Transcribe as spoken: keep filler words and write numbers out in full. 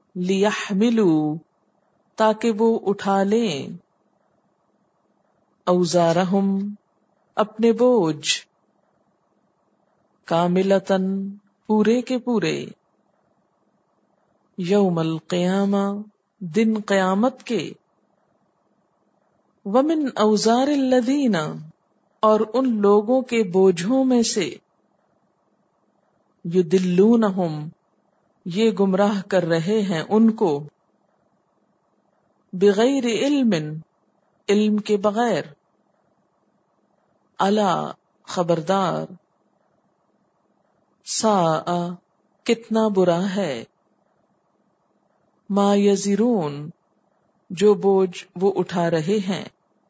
लियहमिलू, ताकि वो उठा लें, औजारहुम, अपने बोझ, कामिलतन, पूरे के पूरे, यौमल क़ियामा, दिन क़यामत के, वमिन औजारिल्लज़ीना, और उन लोगों के बोझों में से, युदिल्लूनहुम, ये गुमराह कर रहे हैं उनको, बिगैर इल्मिन, इल्म के बगैर, अला, खबरदार, साआ, कितना बुरा है, मा यज़िरून, जो बोझ वो उठा रहे हैं,